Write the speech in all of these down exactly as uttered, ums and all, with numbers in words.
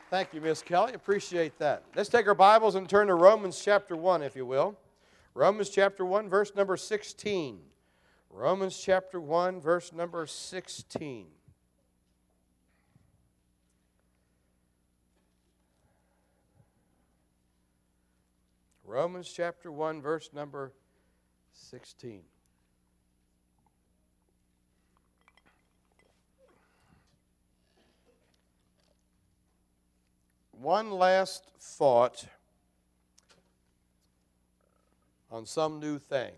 Thank you, Miss Kelly. Appreciate that. Let's take our Bibles and turn to Romans chapter one, if you will. Romans chapter one, verse number sixteen. Romans chapter one, verse number sixteen. Romans chapter one, verse number sixteen. One last thought on some new thing.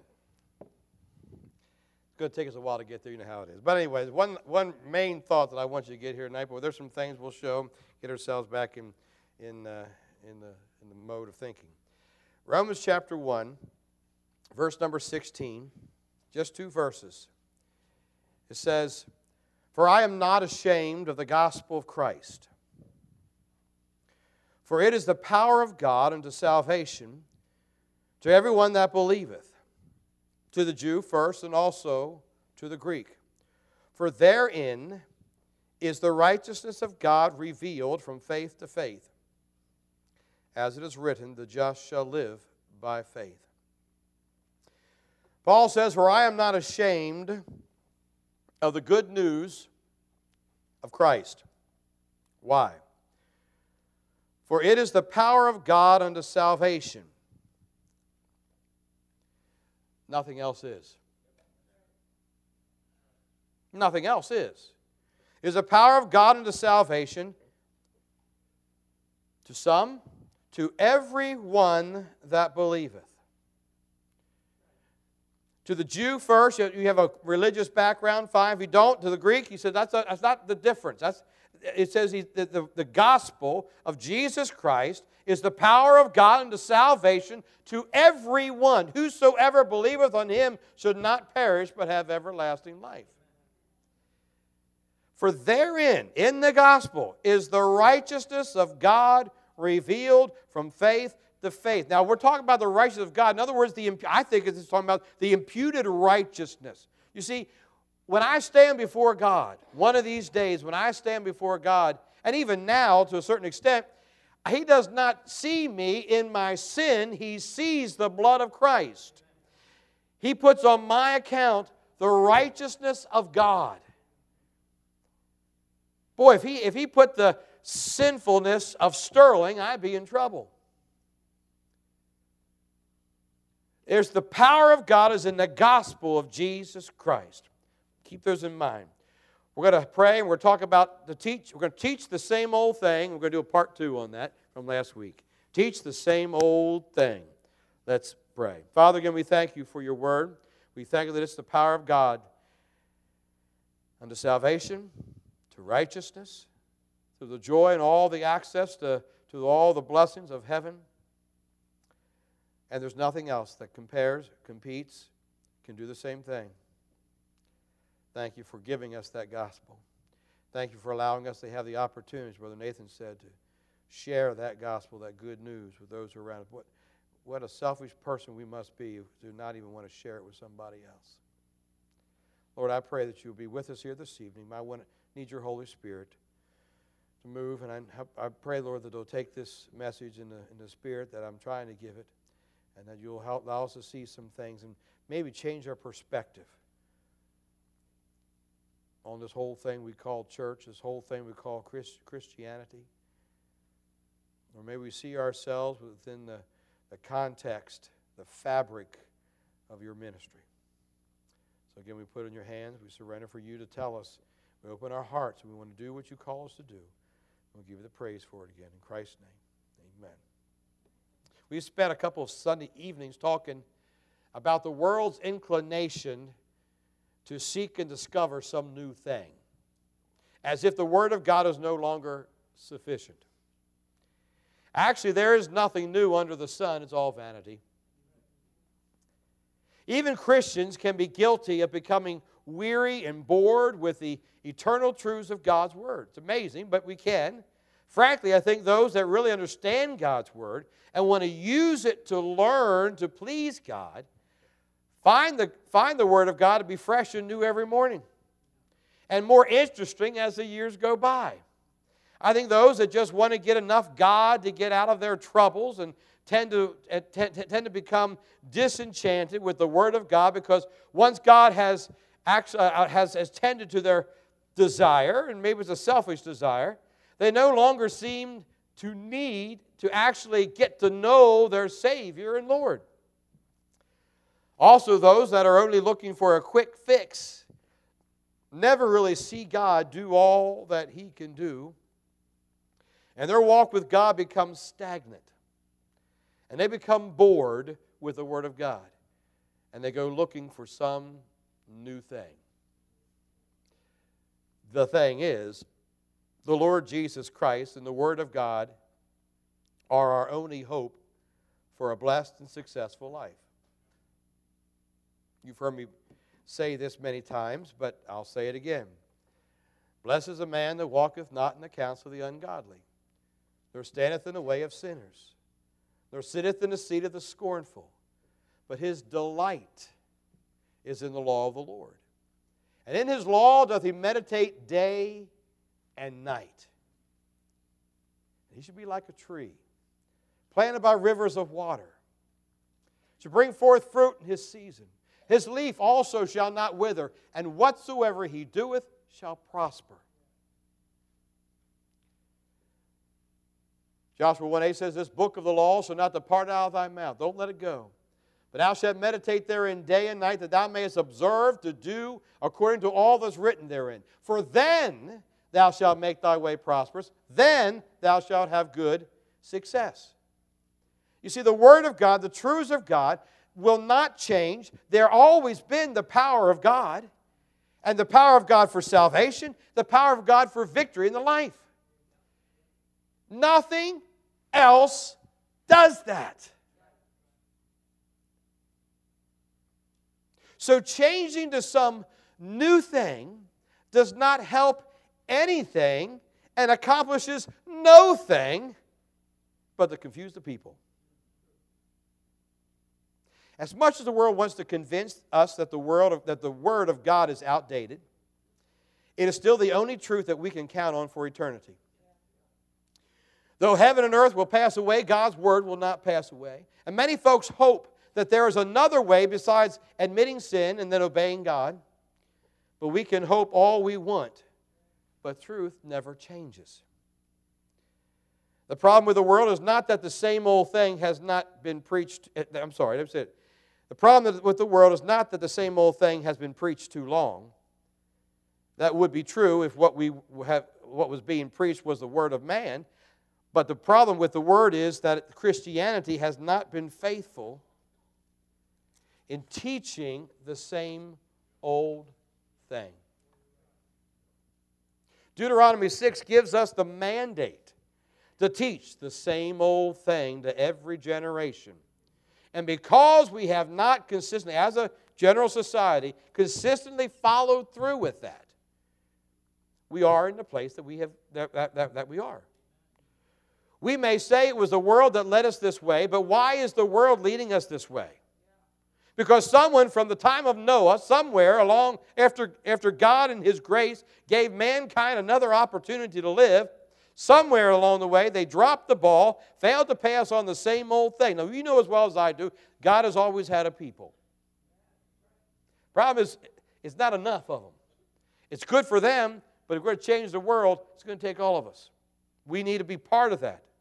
It's going to take us a while to get there, you know how it is. But anyways, one, one main thought that I want you to get here tonight, but there's some things we'll show, get ourselves back in, in, uh, in, the, in the mode of thinking. Romans chapter one, verse number sixteen, just two verses. It says, "For I am not ashamed of the gospel of Christ, for it is the power of God unto salvation to everyone that believeth, to the Jew first and also to the Greek. For therein is the righteousness of God revealed from faith to faith. As it is written, the just shall live by faith." Paul says, "For I am not ashamed of the good news of Christ." Why? "For it is the power of God unto salvation." Nothing else is. Nothing else is. It is the power of God unto salvation to some, to every one that believeth. To the Jew first, you have a religious background, fine. If you don't, to the Greek, he said that's, a, that's not the difference. That's It says he, the, the, the gospel of Jesus Christ is the power of God unto salvation to everyone. Whosoever believeth on Him should not perish but have everlasting life. For therein, in the gospel, is the righteousness of God revealed from faith to faith. Now, we're talking about the righteousness of God. In other words, the I think it's talking about the imputed righteousness. You see, when I stand before God, one of these days, when I stand before God, and even now to a certain extent, He does not see me in my sin. He sees the blood of Christ. He puts on my account the righteousness of God. Boy, if he, if he put the sinfulness of Sterling, I'd be in trouble. There's the power of God is in the gospel of Jesus Christ. Keep those in mind. We're going to pray and we're going to talk about the teach. We're going to teach the same old thing. We're going to do a part two on that from last week. Teach the same old thing. Let's pray. Father, again, we thank you for your word. We thank you that it's the power of God unto salvation, to righteousness, to the joy and all the access to, to all the blessings of heaven. And there's nothing else that compares, competes, can do the same thing. Thank you for giving us that gospel. Thank you for allowing us to have the opportunity, as Brother Nathan said, to share that gospel, that good news with those around us. What, what a selfish person we must be to not even want to share it with somebody else. Lord, I pray that you'll be with us here this evening. I want to need your Holy Spirit to move, and I, I pray, Lord, that you'll take this message in the, in the spirit that I'm trying to give it, and that you'll help allow us to see some things and maybe change our perspective on this whole thing we call church, this whole thing we call Christ, Christianity. Or maybe we see ourselves within the, the context, the fabric of your ministry. So again, we put it in your hands. We surrender for you to tell us. We open our hearts and we want to do what you call us to do. We'll give you the praise for it again. In Christ's name, amen. We spent a couple of Sunday evenings talking about the world's inclination to seek and discover some new thing, as if the Word of God is no longer sufficient. Actually, there is nothing new under the sun. It's all vanity. Even Christians can be guilty of becoming weary and bored with the eternal truths of God's Word. It's amazing, but we can. Frankly, I think those that really understand God's Word and want to use it to learn to please God, find the, find the Word of God to be fresh and new every morning and more interesting as the years go by. I think those that just want to get enough God to get out of their troubles and tend to, uh, tend, tend to become disenchanted with the Word of God, because once God has, actually, uh, has, has tended to their desire, and maybe it's a selfish desire, they no longer seem to need to actually get to know their Savior and Lord. Also, those that are only looking for a quick fix never really see God do all that He can do, and their walk with God becomes stagnant. And they become bored with the Word of God, and they go looking for some new thing. The thing is, the Lord Jesus Christ and the Word of God are our only hope for a blessed and successful life. You've heard me say this many times, but I'll say it again. Blessed is a man that walketh not in the counsel of the ungodly, nor standeth in the way of sinners, nor sitteth in the seat of the scornful, but his delight is in the law of the Lord. And in his law doth he meditate day and night. He should be like a tree planted by rivers of water, should bring forth fruit in his season. His leaf also shall not wither, and whatsoever he doeth shall prosper. Joshua one eight says, this book of the law shall not depart out of thy mouth. Don't let it go. But thou shalt meditate therein day and night, that thou mayest observe to do according to all that's written therein. For then thou shalt make thy way prosperous. Then thou shalt have good success. You see, the Word of God, the truths of God, will not change. There always been the power of God, and the power of God for salvation, the power of God for victory in the life. Nothing else does that. So changing to some new thing does not help anything and accomplishes no thing but to confuse the people. As much as the world wants to convince us that the, world of, that the Word of God is outdated, it is still the only truth that we can count on for eternity. Though heaven and earth will pass away, God's Word will not pass away. And many folks hope that there is another way besides admitting sin and then obeying God. But we can hope all we want, but truth never changes. The problem with the world is not that the same old thing has not been preached. I'm sorry, that's it. The problem with the world is not that the same old thing has been preached too long. That would be true if what we have, what was being preached was the word of man. But the problem with the word is that Christianity has not been faithful in teaching the same old thing. Deuteronomy six gives us the mandate to teach the same old thing to every generation. And because we have not consistently, as a general society, consistently followed through with that, we are in the place that we have that, that, that, that we are. We may say it was the world that led us this way, but why is the world leading us this way? Because someone from the time of Noah, somewhere along after, after God in His grace gave mankind another opportunity to live, somewhere along the way, they dropped the ball, failed to pass on the same old thing. Now, you know as well as I do, God has always had a people. Problem is, it's not enough of them. It's good for them, but if we're going to change the world, it's going to take all of us. We need to be part of that.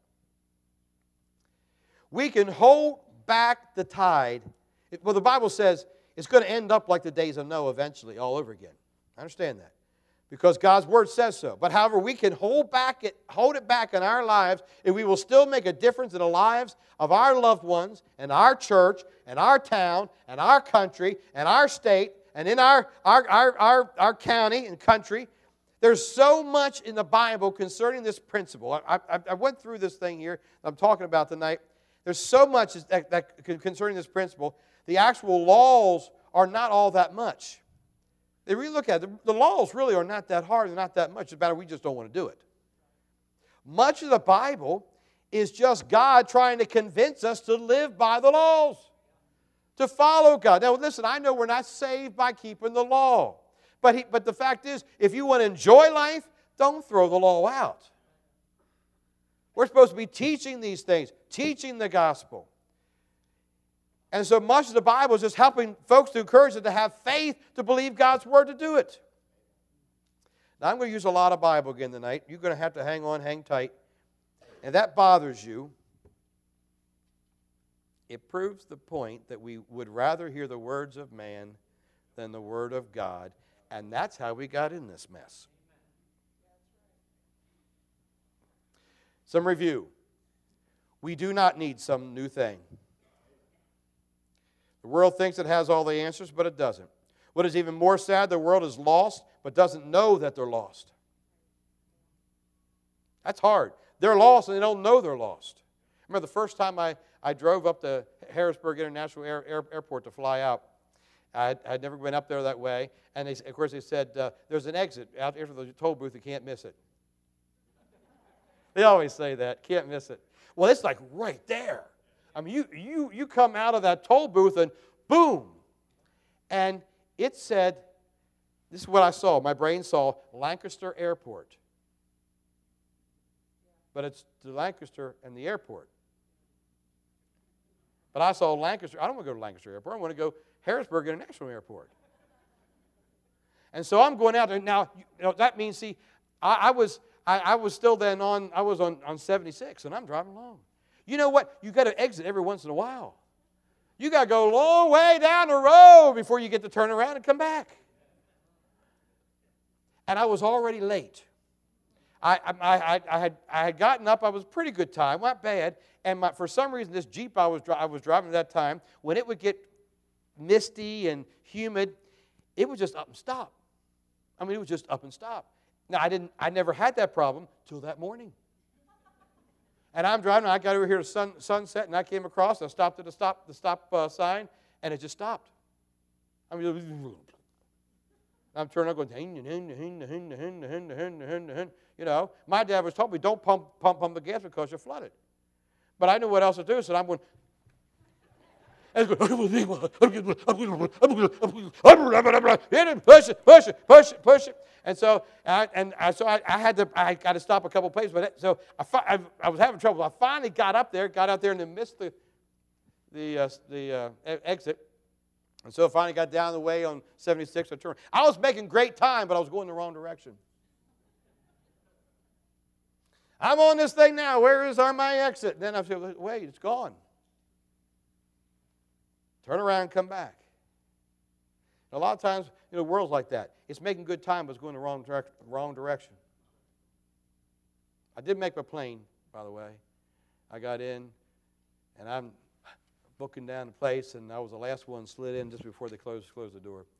We can hold back the tide. Well, the Bible says it's going to end up like the days of Noah eventually, all over again. I understand that, because God's Word says so. But however, we can hold back it, hold it back in our lives, and we will still make a difference in the lives of our loved ones, and our church, and our town, and our country, and our state, and in our, our, our, our, our county and country. There's so much in the Bible concerning this principle. I, I, I went through this thing here I'm talking about tonight. There's so much that, that concerning this principle. The actual laws are not all that much. They really look at it, the laws really are not that hard and not that much. It's about we just don't want to do it. Much of the Bible is just God trying to convince us to live by the laws, to follow God. Now listen, I know we're not saved by keeping the law. But, he, but the fact is, if you want to enjoy life, don't throw the law out. We're supposed to be teaching these things, teaching the gospel. And so much of the Bible is just helping folks to encourage them to have faith to believe God's Word to do it. Now, I'm going to use a lot of Bible again tonight. You're going to have to hang on, hang tight. And that bothers you. It proves the point that we would rather hear the words of man than the Word of God. And that's how we got in this mess. Some review. We do not need some new thing. The world thinks it has all the answers, but it doesn't. What is even more sad, the world is lost, but doesn't know that they're lost. That's hard. They're lost, and they don't know they're lost. I remember the first time I, I drove up to Harrisburg International Air, Air, Airport to fly out. I'd, I'd never been up there that way. And they, of course, they said, uh, there's an exit out after the toll booth. You can't miss it. They always say that. Can't miss it. Well, it's like right there. I mean, you, you, you come out of that toll booth and boom. And it said, this is what I saw. My brain saw Lancaster Airport. But it's the Lancaster and the airport. But I saw Lancaster. I don't want to go to Lancaster Airport. I want to go Harrisburg International Airport. And so I'm going out there. Now, you know, that means, see, I, I was I, I was still then on, I was on, on seventy-six, and I'm driving along. You know what? You got to exit every once in a while. You got to go a long way down the road before you get to turn around and come back. And I was already late. I, I, I, I, had, I had gotten up. I was a pretty good time, not bad. And my, for some reason, this Jeep I was, I was driving at that time, when it would get misty and humid, it would just up and stop. I mean, it was just up and stop. Now, I didn't. I never had that problem till that morning. And I'm driving. I got over here to sun, sunset, and I came across. I stopped at the stop, the stop uh, sign, and it just stopped. I mean, I'm turning, going, you know. My dad was told me, don't pump, pump, pump the gas because you're flooded. But I knew what else to do, so I'm going. Push it, push it, push it, push it. And so, I, and I, so I, I had to, I got to stop a couple places. But so I, I, I was having trouble. I finally got up there, got out there, and then missed the, the, uh, the uh, exit. And so I finally got down the way on seventy-six. I turned. I was making great time, but I was going the wrong direction. I'm on this thing now. Where is our my exit? And then I said, wait, it's gone. Turn around and come back. And a lot of times, you know, the world's like that. It's making good time, but it's going the wrong, direct, wrong direction. I did make my plane, by the way. I got in, and I'm booking down the place, and I was the last one slid in just before they closed, closed the door.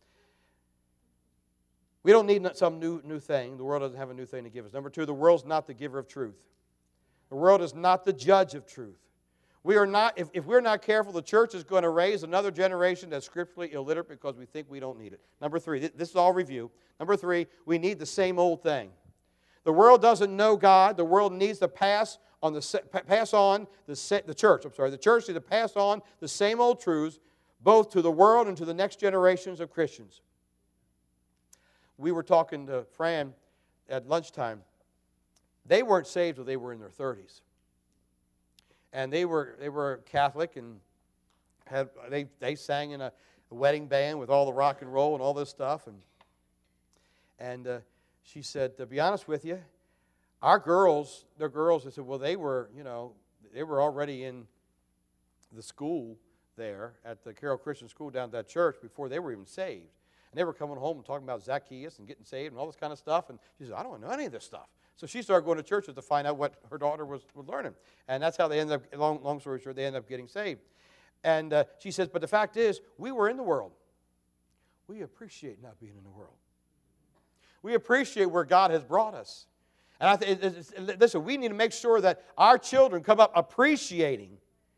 We don't need some new, new thing. The world doesn't have a new thing to give us. Number two, the world's not the giver of truth. The world is not the judge of truth. We are not, if, if we're not careful, the church is going to raise another generation that's scripturally illiterate because we think we don't need it. Number three, this is all review. Number three, we need the same old thing. The world doesn't know God. The world needs to pass on the pass on the the church. I'm sorry, the church needs to pass on the same old truths, both to the world and to the next generations of Christians. We were talking to Fran at lunchtime. They weren't saved until they were in their thirties. And they were they were Catholic and had they they sang in a, a wedding band with all the rock and roll and all this stuff. And and uh, she said, to be honest with you, our girls, their girls, I said, well, they were, you know, they were already in the school there at the Carroll Christian School down at that church before they were even saved. And they were coming home and talking about Zacchaeus and getting saved and all this kind of stuff. And she said, I don't know any of this stuff. So she started going to churches to find out what her daughter was, was learning. And that's how they ended up, long, long story short, they ended up getting saved. And uh, she says, but the fact is, we were in the world. We appreciate not being in the world. We appreciate where God has brought us. And I th- it's, it's, listen, we need to make sure that our children come up appreciating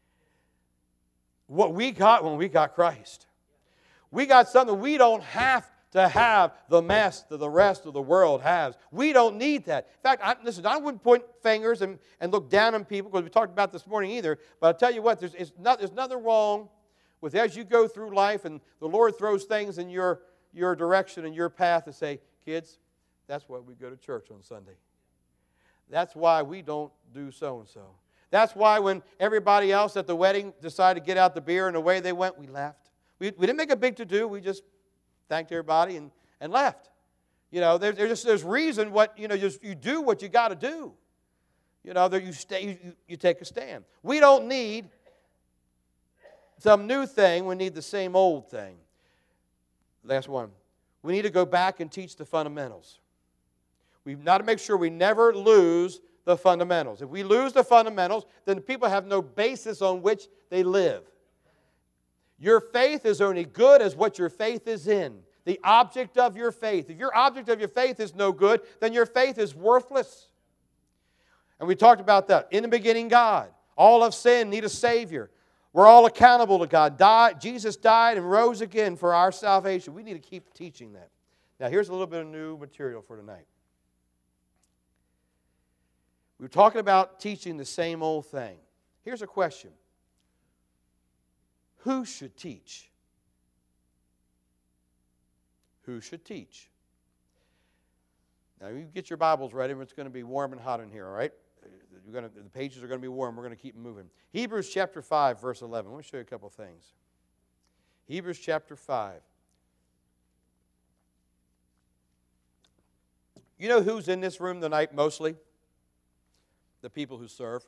what we got when we got Christ. We got something we don't have to have the mess that the rest of the world has. We don't need that. In fact, I, listen, I wouldn't point fingers and, and look down on people because we talked about this morning either. But I'll tell you what, there's, it's not, there's nothing wrong with as you go through life and the Lord throws things in your, your direction and your path to say, kids, that's why we go to church on Sunday. That's why we don't do so-and-so. That's why when everybody else at the wedding decided to get out the beer and away they went, we left. We, we didn't make a big to-do. We just thanked everybody and, and left. You know, there, there's just there's reason what, you know, just, you do what you got to do. You know, there you, stay, you, you take a stand. We don't need some new thing. We need the same old thing. Last one. We need to go back and teach the fundamentals. We've got to make sure we never lose the fundamentals. If we lose the fundamentals, then the people have no basis on which they live. Your faith is only good as what your faith is in. The object of your faith. If your object of your faith is no good, then your faith is worthless. And we talked about that. In the beginning, God. All of sin need a Savior. We're all accountable to God. Died, Jesus died and rose again for our salvation. We need to keep teaching that. Now, here's a little bit of new material for tonight. We were talking about teaching the same old thing. Here's a question. Who should teach? Who should teach? Now, you get your Bibles ready. It's going to be warm and hot in here, all right? You're going to, the pages are going to be warm. We're going to keep moving. Hebrews chapter five, verse eleven. Let me show you a couple things. Hebrews chapter five. You know who's in this room tonight mostly? The people who serve.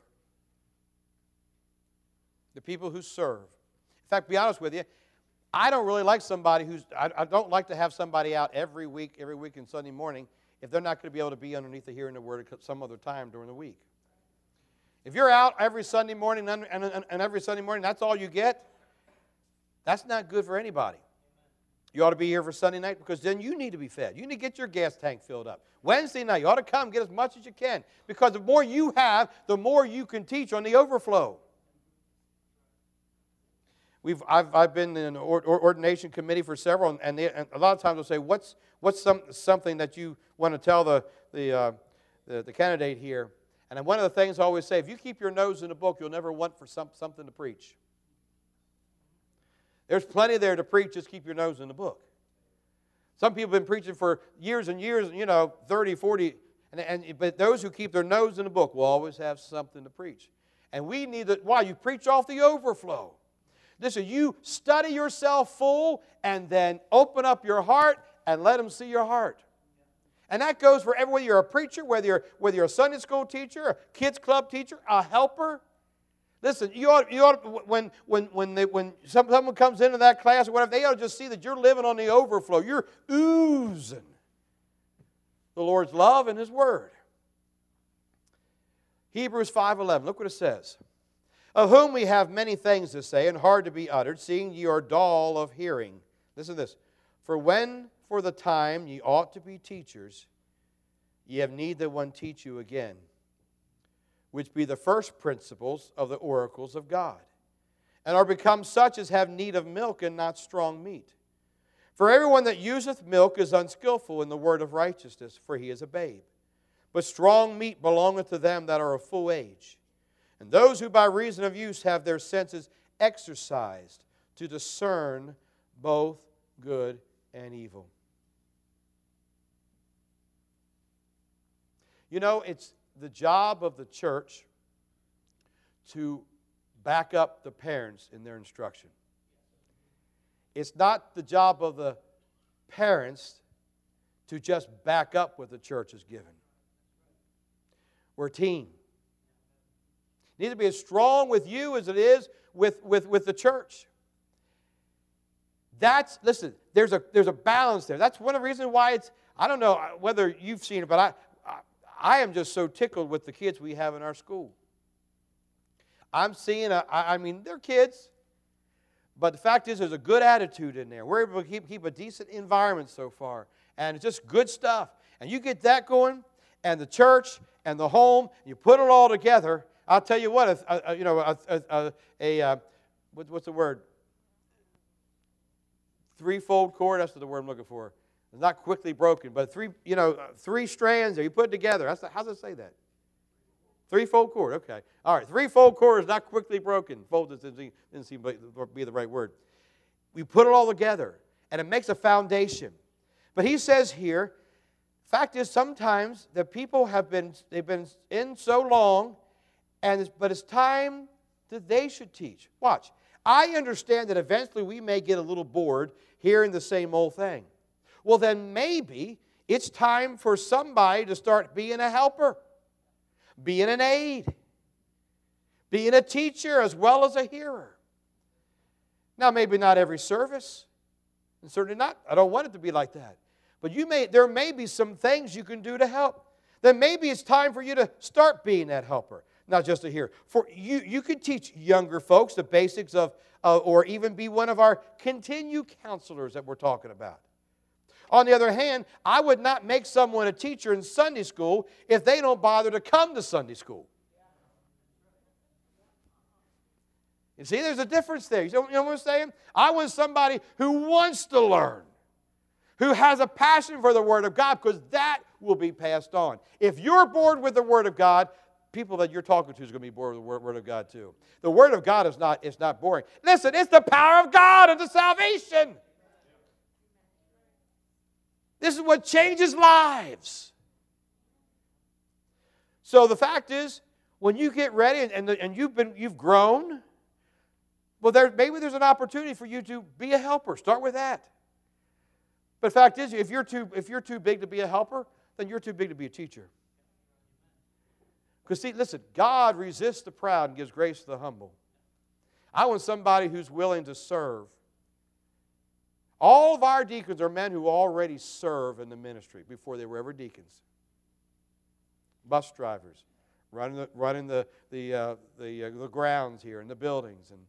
The people who serve. In fact, to be honest with you, I don't really like somebody who's, I, I don't like to have somebody out every week, every week and Sunday morning if they're not going to be able to be underneath the hearing the Word at some other time during the week. If you're out every Sunday morning and, and, and every Sunday morning, that's all you get, that's not good for anybody. You ought to be here for Sunday night because then you need to be fed. You need to get your gas tank filled up. Wednesday night, you ought to come, get as much as you can because the more you have, the more you can teach on the overflow. We've, I've, I've been in an ordination committee for several, and, they, and a lot of times they'll say, what's, what's some, something that you want to tell the, the, uh, the, the candidate here? And one of the things I always say, if you keep your nose in the book, you'll never want for some, something to preach. There's plenty there to preach, just keep your nose in the book. Some people have been preaching for years and years, you know, thirty, forty, and, and, but those who keep their nose in the book will always have something to preach. And we need to, why? You preach off the overflow. Listen, you study yourself full and then open up your heart and let them see your heart. And that goes for every, whether you're a preacher, whether you're, whether you're a Sunday school teacher, a kids club teacher, a helper. Listen, you ought, you ought when, when, when, they, when someone comes into that class or whatever, they ought to just see that you're living on the overflow. You're oozing the Lord's love and His Word. Hebrews five eleven, look what it says. Of whom we have many things to say and hard to be uttered, seeing ye are dull of hearing. Listen to this. For when for the time ye ought to be teachers, ye have need that one teach you again, which be the first principles of the oracles of God, and are become such as have need of milk and not strong meat. For everyone that useth milk is unskillful in the word of righteousness, for he is a babe. But strong meat belongeth to them that are of full age, and those who by reason of use have their senses exercised to discern both good and evil. You know, it's the job of the church to back up the parents in their instruction. It's not the job of the parents to just back up what the church has given. We're a team. It needs to be as strong with you as it is with, with, with the church. That's, listen, there's a, there's a balance there. That's one of the reasons why it's, I don't know whether you've seen it, but I, I, I am just so tickled with the kids we have in our school. I'm seeing, a, I, I mean, they're kids, but the fact is there's a good attitude in there. We're able to keep, keep a decent environment so far, and it's just good stuff. And you get that going, and the church and the home, you put it all together. I'll tell you what, a, a, you know, a, a, a, a, a what, what's the word? Threefold cord, that's the word I'm looking for. It's not quickly broken, but three, you know, three strands there, you put it together. That's the, how does it say that? Threefold cord, okay. All right, threefold cord is not quickly broken. Fold didn't seem to be the right word. We put it all together, and it makes a foundation. But he says here, Fact is, sometimes the people have been, they've been in so long, and it's, but it's time that they should teach. Watch. I understand that eventually we may get a little bored hearing the same old thing. Well, then maybe it's time for somebody to start being a helper, being an aide, being a teacher as well as a hearer. Now, maybe not every service, and certainly not. I don't want it to be like that. But you may, there may be some things you can do to help. Then maybe it's time for you to start being that helper, not just a hearer. For you, you could teach younger folks the basics of, uh, or even be one of our continue counselors that we're talking about. On the other hand, I would not make someone a teacher in Sunday school if they don't bother to come to Sunday school. You see, there's a difference there. You know, you know what I'm saying? I want somebody who wants to learn, who has a passion for the Word of God, because that will be passed on. If you're bored with the Word of God, people that you're talking to is going to be bored with the Word of God too. The Word of God is not, it's not boring. Listen, it's the power of God unto salvation. This is what changes lives. So the fact is, when you get ready and, and, and you've been you've grown, well, there, maybe there's an opportunity for you to be a helper. Start with that. But the fact is, if you're too if you're too big to be a helper, then you're too big to be a teacher. Because see, listen, God resists the proud and gives grace to the humble. I want somebody who's willing to serve. All of our deacons are men who already serve in the ministry before they were ever deacons. Bus drivers, running the, running the, the, uh, the, uh, the grounds here and the buildings, and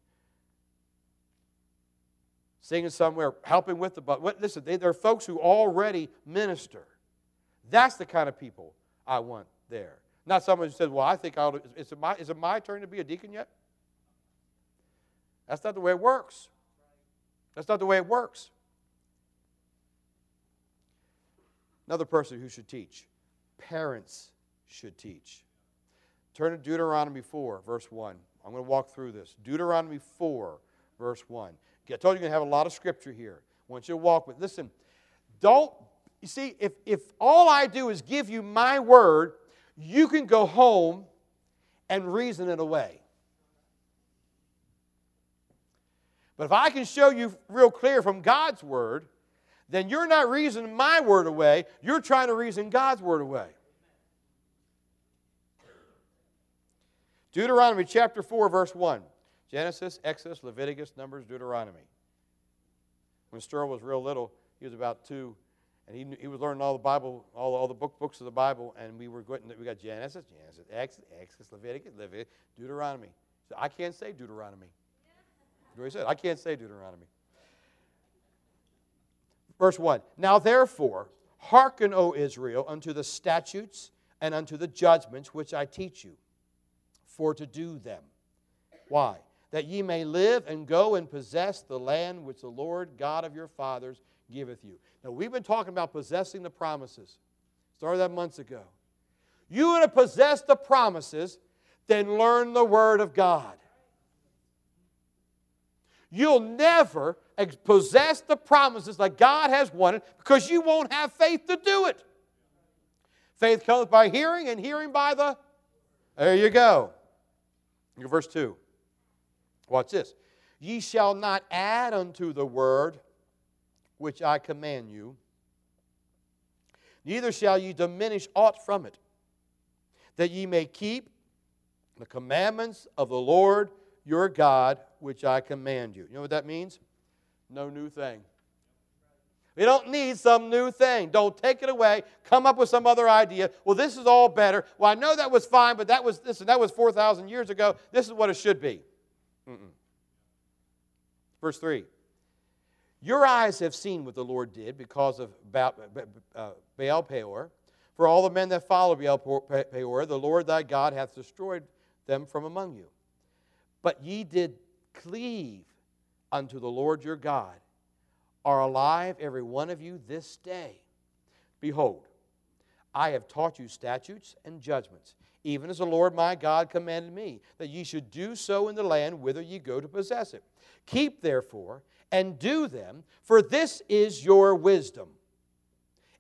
singing somewhere, helping with the bus. Listen, they, they're folks who already minister. That's the kind of people I want there. Not someone who says, well, I think I'll, is it my, is it my turn to be a deacon yet? That's not the way it works. That's not the way it works. Another person who should teach. Parents should teach. Turn to Deuteronomy four, verse one. I'm going to walk through this. Deuteronomy four, verse one. I told you you're going to have a lot of scripture here. I want you to walk with. Listen, don't, you see, if, if all I do is give you my word, you can go home and reason it away. But if I can show you real clear from God's word, then you're not reasoning my word away. You're trying to reason God's word away. Deuteronomy chapter four, verse one. Genesis, Exodus, Leviticus, Numbers, Deuteronomy. When Sterl was real little, he was about two, and he, he was learning all the Bible, all, all the book, books of the Bible, and we were going, we got Genesis, Genesis, Exodus, Exodus, Leviticus, Leviticus, Deuteronomy. So I can't say Deuteronomy. That's what he said. I can't say Deuteronomy. Verse one, now therefore, hearken, O Israel, unto the statutes and unto the judgments which I teach you, for to do them. Why? That ye may live and go and possess the land which the Lord God of your fathers giveth you. Now, we've been talking about possessing the promises. Started that months ago. You want to possess the promises, then learn the Word of God. You'll never possess the promises like God has wanted because you won't have faith to do it. Faith cometh by hearing, and hearing by the... There you go. Verse two. Watch this. Ye shall not add unto the word which I command you, neither shall ye diminish aught from it, that ye may keep the commandments of the Lord your God, which I command you. You know what that means? No new thing. We don't need some new thing. Don't take it away. Come up with some other idea. Well, this is all better. Well, I know that was fine, but that was listen, that was four thousand years ago. This is what it should be. Mm-mm. Verse three. Your eyes have seen what the Lord did because of Baal Peor. For all the men that follow Baal Peor, the Lord thy God hath destroyed them from among you. But ye did cleave unto the Lord your God, are alive every one of you this day. Behold, I have taught you statutes and judgments, even as the Lord my God commanded me, that ye should do so in the land whither ye go to possess it. Keep therefore and do them, for this is your wisdom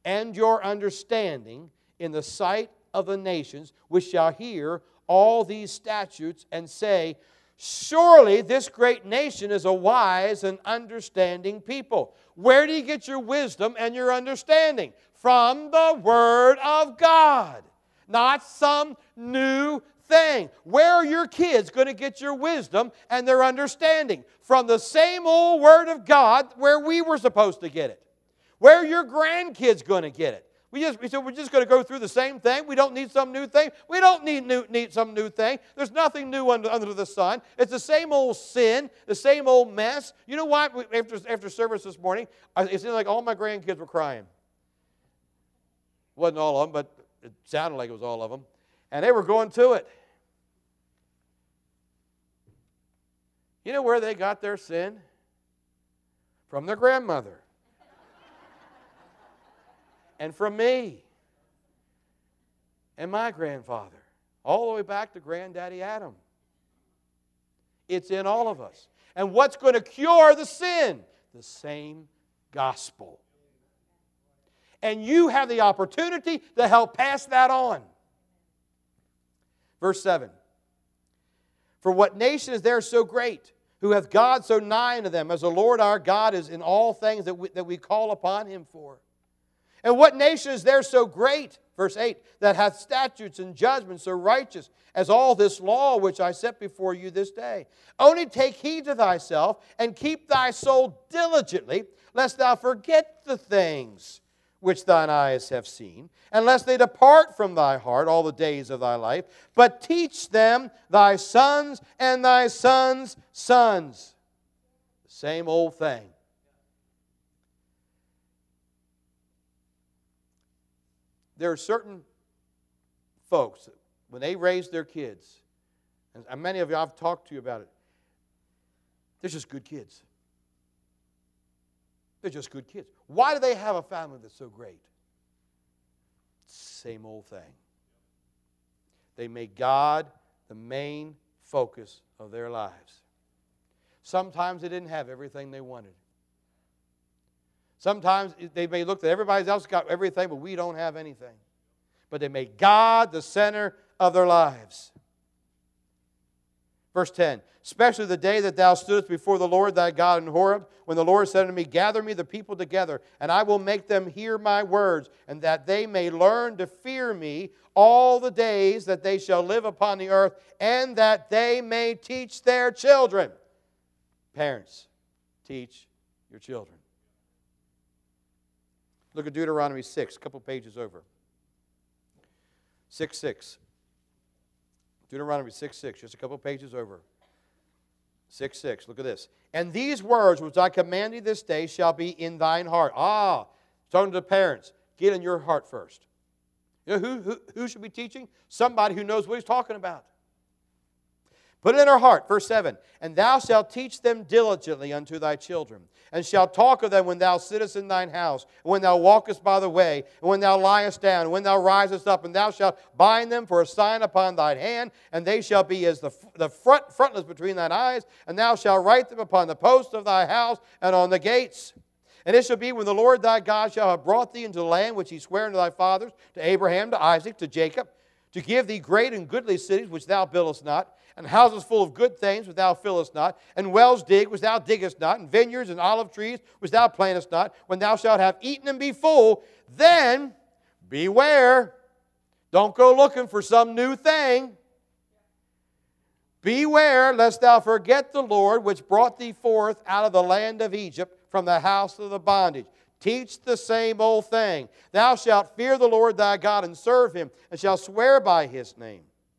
and your understanding in the sight of the nations, which shall hear all these statutes and say, surely this great nation is a wise and understanding people. Where do you get your wisdom and your understanding? From the Word of God, not some new thing. Where are your kids going to get your wisdom and their understanding? From the same old Word of God where we were supposed to get it. Where are your grandkids going to get it? We just we said we're just going to go through the same thing. We don't need some new thing. We don't need new, need some new thing. There's nothing new under, under the sun. It's the same old sin, the same old mess. You know why? After, after service this morning, it seemed like all my grandkids were crying. Wasn't all of them, but it sounded like it was all of them. And they were going to it. You know where they got their sin? From their grandmother. And from me. And my grandfather. All the way back to Granddaddy Adam. It's in all of us. And what's going to cure the sin? The same gospel. And you have the opportunity to help pass that on. Verse seven. For what nation is there so great, who hath God so nigh unto them, as the Lord our God is in all things that we, that we call upon Him for? And what nation is there so great, verse eight, that hath statutes and judgments so righteous as all this law which I set before you this day? Only take heed to thyself, and keep thy soul diligently, lest thou forget the things which thine eyes have seen, and lest they depart from thy heart all the days of thy life, but teach them thy sons and thy sons' sons. The same old thing. There are certain folks, that when they raise their kids, and many of you I've talked to you about it, they're just good kids. They're just good kids. Why do they have a family that's so great? Same old thing. They make God the main focus of their lives. Sometimes they didn't have everything they wanted. Sometimes they may look that everybody else got everything, but we don't have anything. But they made God the center of their lives. Verse ten, especially the day that thou stoodest before the Lord thy God in Horeb, when the Lord said unto me, gather me the people together, and I will make them hear my words, and that they may learn to fear me all the days that they shall live upon the earth, and that they may teach their children. Parents, teach your children. Look at Deuteronomy six, a couple pages over. six six. Deuteronomy six six, just a couple pages over. six six, look at this. And these words which I command thee this day shall be in thine heart. Ah, talking to the parents, get in your heart first. You know who, who, who should be teaching? Somebody who knows what he's talking about. Put it in her heart, verse seven. And thou shalt teach them diligently unto thy children, and shalt talk of them when thou sittest in thine house, and when thou walkest by the way, and when thou liest down, and when thou risest up, and thou shalt bind them for a sign upon thine hand, and they shall be as the, the front, frontlets between thine eyes, and thou shalt write them upon the posts of thy house and on the gates. And it shall be when the Lord thy God shall have brought thee into the land which he sware unto thy fathers, to Abraham, to Isaac, to Jacob, to give thee great and goodly cities which thou buildest not, and houses full of good things which thou fillest not, and wells digged which thou diggest not, and vineyards and olive trees which thou plantest not, when thou shalt have eaten and be full, then beware. Don't go looking for some new thing. Beware lest thou forget the Lord which brought thee forth out of the land of Egypt from the house of the bondage. Teach the same old thing. Thou shalt fear the Lord thy God and serve him, and shalt swear by his name.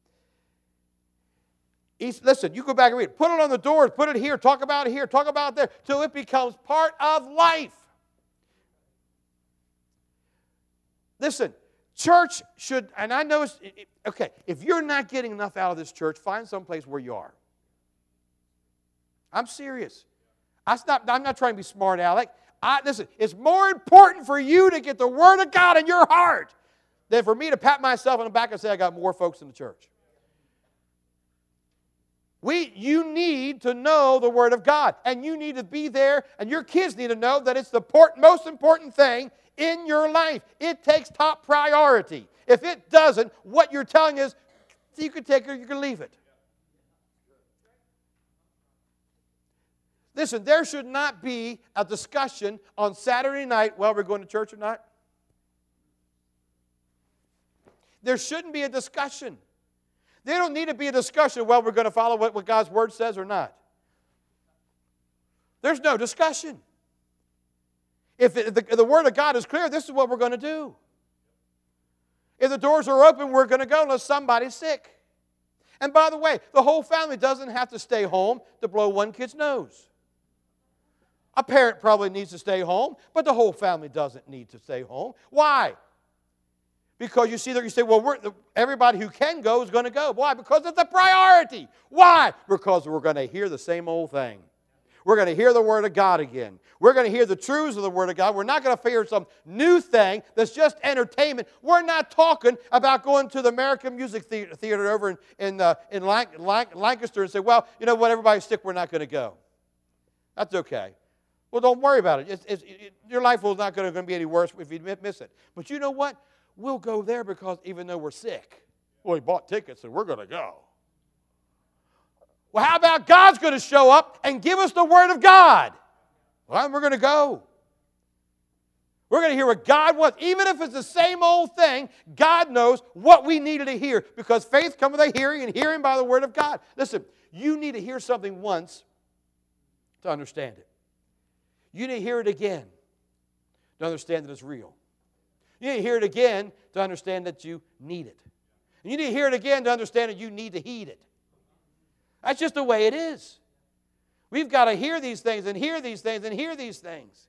He's, listen, you go back and read it. Put it on the doors. Put it here. Talk about it here. Talk about it there. Till it becomes part of life. Listen, church should, and I know, it's, it, okay, if you're not getting enough out of this church, find someplace where you are. I'm serious. I stop, I'm not trying to be smart, Alec. I, listen, it's more important for you to get the Word of God in your heart than for me to pat myself on the back and say I got more folks in the church. We, you need to know the Word of God, and you need to be there, and your kids need to know that it's the port, most important thing in your life. It takes top priority. If it doesn't, what you're telling is, you can take it or you can leave it. Listen, there should not be a discussion on Saturday night, well, we're going to church or not. There shouldn't be a discussion. There don't need to be a discussion, well, we're going to follow what, what God's Word says or not. There's no discussion. If, it, if, the, if the Word of God is clear, this is what we're going to do. If the doors are open, we're going to go unless somebody's sick. And by the way, the whole family doesn't have to stay home to blow one kid's nose. A parent probably needs to stay home, but the whole family doesn't need to stay home. Why? Because you see that you say, well, we're, everybody who can go is going to go. Why? Because it's a priority. Why? Because we're going to hear the same old thing. We're going to hear the Word of God again. We're going to hear the truths of the Word of God. We're not going to hear some new thing that's just entertainment. We're not talking about going to the American Music Theater over in, in, uh, in Lanc- Lanc- Lancaster and say, well, you know what, everybody's sick, we're not going to go. That's okay. Well, don't worry about it. It's, it's, it your life is not going to be any worse if you miss it. But you know what? We'll go there because even though we're sick, well, we bought tickets and we're going to go. Well, how about God's going to show up and give us the Word of God? Well, we're going to go. We're going to hear what God wants. Even if it's the same old thing, God knows what we needed to hear because faith comes by hearing and hearing by the Word of God. Listen, you need to hear something once to understand it. You need to hear it again to understand that it's real. You need to hear it again to understand that you need it. And you need to hear it again to understand that you need to heed it. That's just the way it is. We've got to hear these things and hear these things and hear these things.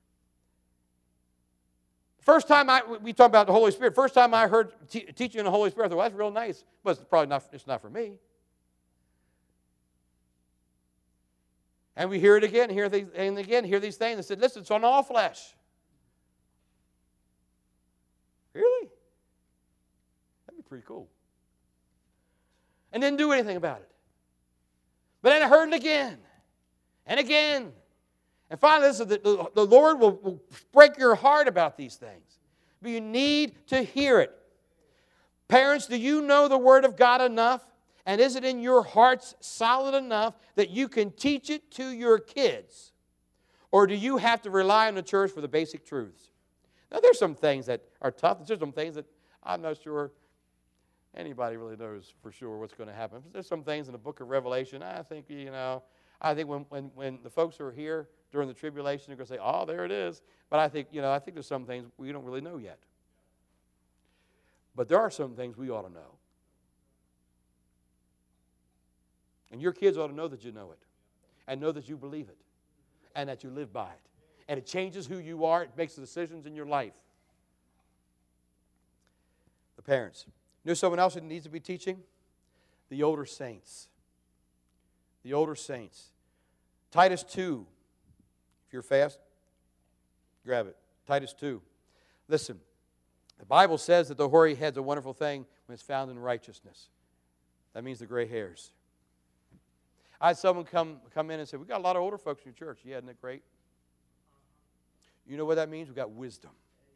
First time I, we talk about the Holy Spirit, first time I heard te- teaching on the Holy Spirit, I thought, well, that's real nice, but it's probably not, it's not for me. And we hear it again, hear these, and again, hear these things. I said, listen, it's on all flesh. Really? That'd be pretty cool. And didn't do anything about it. But then I heard it again, and again. And finally, listen, the, the, the Lord will, will break your heart about these things. But you need to hear it. Parents, do you know the Word of God enough? And is it in your hearts solid enough that you can teach it to your kids? Or do you have to rely on the church for the basic truths? Now, there's some things that are tough. There's some things that I'm not sure anybody really knows for sure what's going to happen. There's some things in the book of Revelation, I think, you know, I think when, when, when the folks who are here during the tribulation are going to say, oh, there it is. But I think, you know, I think there's some things we don't really know yet. But there are some things we ought to know. And your kids ought to know that you know it. And know that you believe it. And that you live by it. And it changes who you are. It makes the decisions in your life. The parents. You know someone else that needs to be teaching? The older saints. The older saints. Titus two. If you're fast, grab it. Titus two. Listen. The Bible says that the hoary head's a wonderful thing when it's found in righteousness. That means the gray hairs. I had someone come, come in and say, we got a lot of older folks in your church. Yeah, isn't it great? You know what that means? We got wisdom.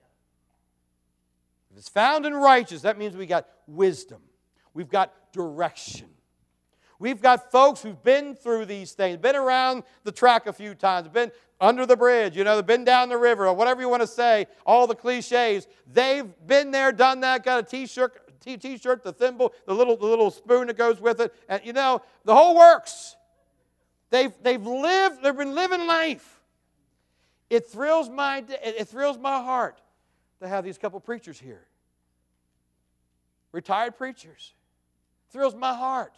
If it's found in righteousness, that means we got wisdom. We've got direction. We've got folks who've been through these things, been around the track a few times, been under the bridge, you know, they've been down the river, or whatever you want to say, all the cliches. They've been there, done that, got a t-shirt, t- t-shirt, the thimble, the little, the little spoon that goes with it, and you know, the whole works. They've, they've lived, they've been living life. It thrills my, it thrills my heart to have these couple preachers here. Retired preachers. Thrills my heart.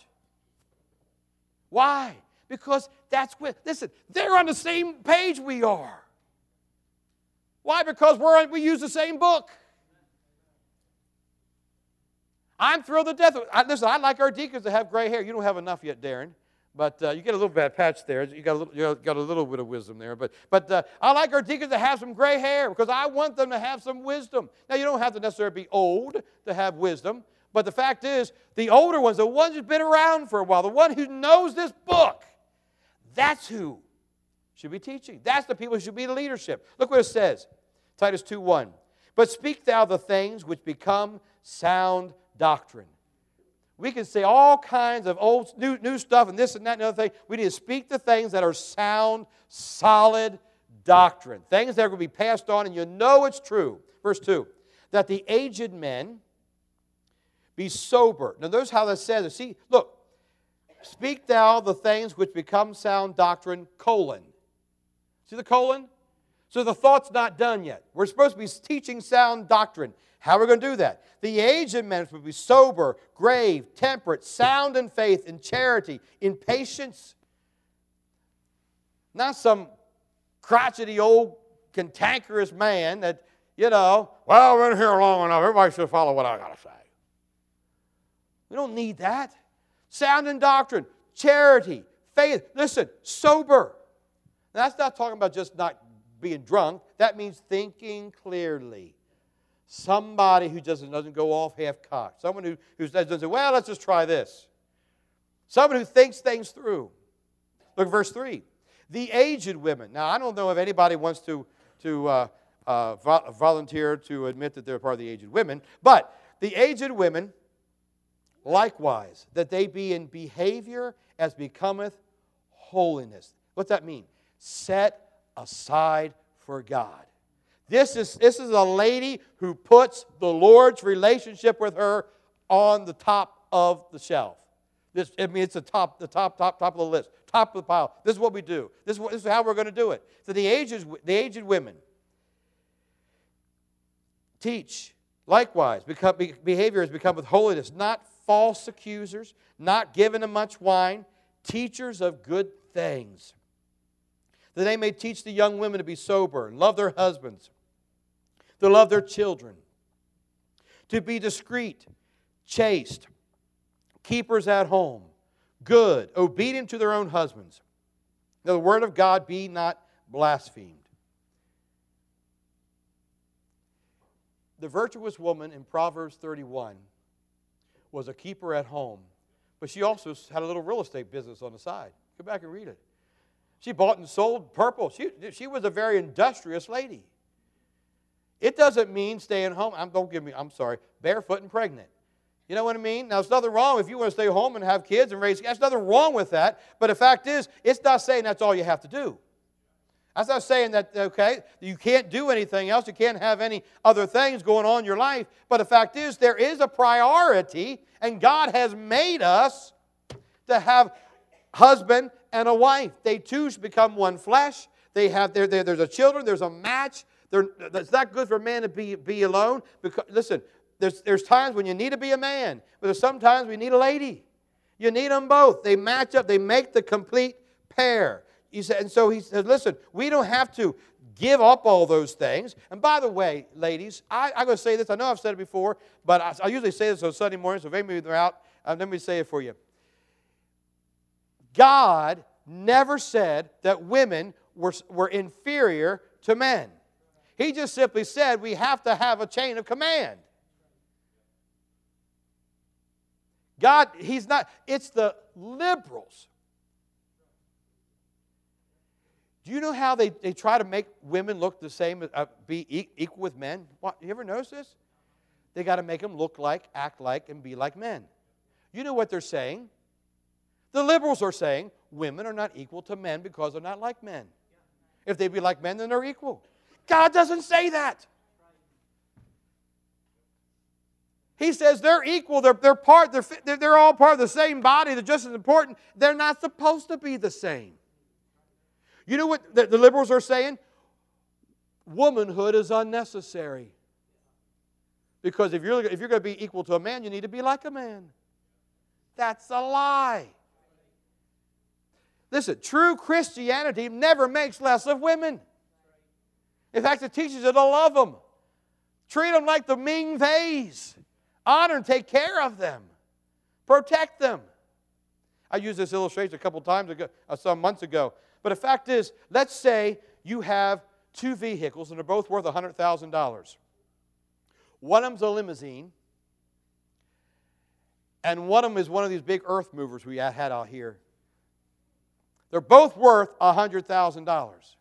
Why? Because that's what, listen, they're on the same page we are. Why? Because we're, we use the same book. I'm thrilled to death. I, listen, I like our deacons to have gray hair. You don't have enough yet, Darren. But uh, you get a little bad patch there. You got a little, you got a little bit of wisdom there. But, but uh, I like our deacons to have some gray hair because I want them to have some wisdom. Now, you don't have to necessarily be old to have wisdom, But the fact is, the older ones, the ones who've been around for a while, the one who knows this book, that's who should be teaching. That's the people who should be the leadership. Look what it says, Titus two one. But speak thou the things which become sound doctrine. We can say all kinds of old new, new stuff and this and that and other thing. We need to speak the things that are sound, solid doctrine. Things that are going to be passed on and you know it's true. Verse two. That the aged men be sober. Now notice how that says it. See, look. Speak thou the things which become sound doctrine, colon. See the colon? So the thought's not done yet. We're supposed to be teaching sound doctrine. How are we going to do that? The aged men will be sober, grave, temperate, sound in faith, in charity, in patience. Not some crotchety old cantankerous man that, you know, well, I've been here long enough. Everybody should follow what I got to say. We don't need that. Sound in doctrine, charity, faith. Listen, sober. Now, that's not talking about just not being drunk. That means thinking clearly. Somebody who doesn't, doesn't go off half-cocked. Someone who, who doesn't say, well, let's just try this. Someone who thinks things through. Look at verse three. The aged women. Now, I don't know if anybody wants to, to uh, uh, vo- volunteer to admit that they're part of the aged women, but the aged women, likewise, that they be in behavior as becometh holiness. What's that mean? Set aside for God. This is, this is a lady who puts the Lord's relationship with her on the top of the shelf. This, I mean, it's the top, the top, top, top of the list, top of the pile. This is what we do. This is, what, this is how we're going to do it. So the aged, the aged women teach, likewise, become, behavior has become with holiness, not false accusers, not given to much wine, teachers of good things, that they may teach the young women to be sober and love their husbands, to love their children, to be discreet, chaste, keepers at home, good, obedient to their own husbands. Now, the word of God be not blasphemed. The virtuous woman in Proverbs thirty-one was a keeper at home, but she also had a little real estate business on the side. Go back and read it. She bought and sold purple. She, she was a very industrious lady. It doesn't mean staying home. I'm, don't give me, I'm sorry, barefoot and pregnant. You know what I mean? Now, there's nothing wrong if you want to stay home and have kids and raise kids. There's nothing wrong with that. But the fact is, it's not saying that's all you have to do. That's not saying that, okay, you can't do anything else. You can't have any other things going on in your life. But the fact is, there is a priority, and God has made us to have husband and a wife. They two should become one flesh. They have their, their, there's a children. There's a match. They're, it's not good for a man to be, be alone. Because, listen, there's, there's times when you need to be a man, but there's sometimes we need a lady. You need them both. They match up. They make the complete pair. He said, and so he said, listen, we don't have to give up all those things. And by the way, ladies, I, I'm going to say this. I know I've said it before, but I, I usually say this on Sunday morning, so if maybe they're out, uh, let me say it for you. God never said that women were, were inferior to men. He just simply said we have to have a chain of command. God, He's not, it's the liberals. Do you know how they, they try to make women look the same, uh, be e- equal with men? What, you ever notice this? They got to make them look like, act like, and be like men. You know what they're saying? The liberals are saying women are not equal to men because they're not like men. If they be like men, then they're equal. God doesn't say that. He says they're equal. They're, they're, part, they're, they're all part of the same body. They're just as important. They're not supposed to be the same. You know what the, the liberals are saying? Womanhood is unnecessary. Because if you're, if you're going to be equal to a man, you need to be like a man. That's a lie. Listen, true Christianity never makes less of women. In fact, it teaches you to love them. Treat them like the Ming Veis. Honor and take care of them. Protect them. I used this illustration a couple times ago, uh, some months ago. But the fact is, let's say you have two vehicles and they're both worth one hundred thousand dollars. One of them's a limousine And one of them is one of these big earth movers we had out here. They're both worth one hundred thousand dollars.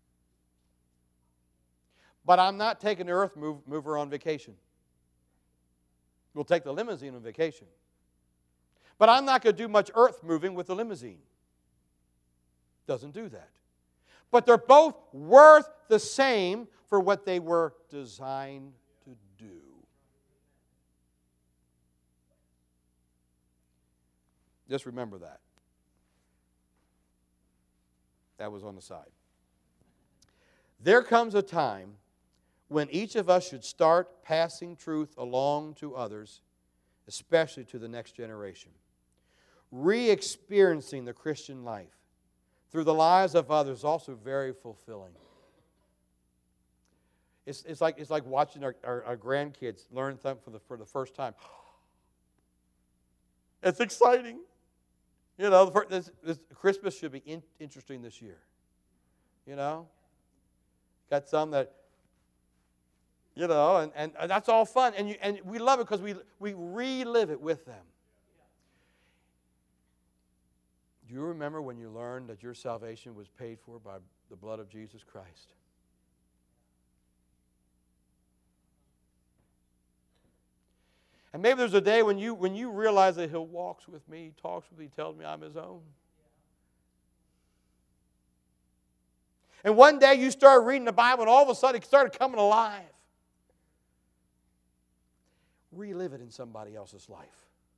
But I'm not taking the earth move, mover on vacation. We'll take the limousine on vacation. But I'm not going to do much earth moving with the limousine. Doesn't do that. But they're both worth the same for what they were designed to do. Just remember that. That was on the side. There comes a time when each of us should start passing truth along to others, especially to the next generation. Re-experiencing the Christian life through the lives of others is also very fulfilling. It's, it's, like, it's like watching our, our, our grandkids learn something for the, for the first time. It's exciting. You know, this, this Christmas should be in, interesting this year. You know? Got some that, you know, and, and, and that's all fun. And, you, and we love it because we, we relive it with them. Do you remember when you learned that your salvation was paid for by the blood of Jesus Christ? And maybe there's a day when you, when you realize that He walks with me, He talks with me, He tells me I'm His own. And one day you start reading the Bible and all of a sudden it started coming alive. Relive it in somebody else's life.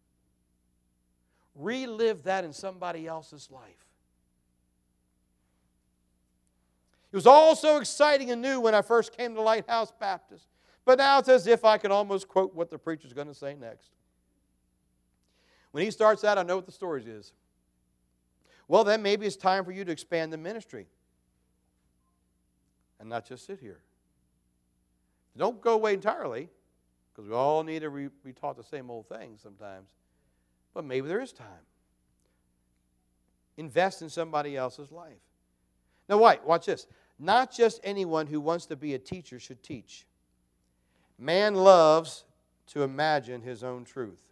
Relive that in somebody else's life. It was all so exciting and new when I first came to Lighthouse Baptist. But now it's as if I can almost quote what the preacher's going to say next. When he starts out, I know what the story is. Well, then maybe it's time for you to expand the ministry. And not just sit here. Don't go away entirely, because we all need to re- be taught the same old things sometimes. But maybe there is time. Invest in somebody else's life. Now, wait, watch this. Not just anyone who wants to be a teacher should teach. Man loves to imagine his own truth.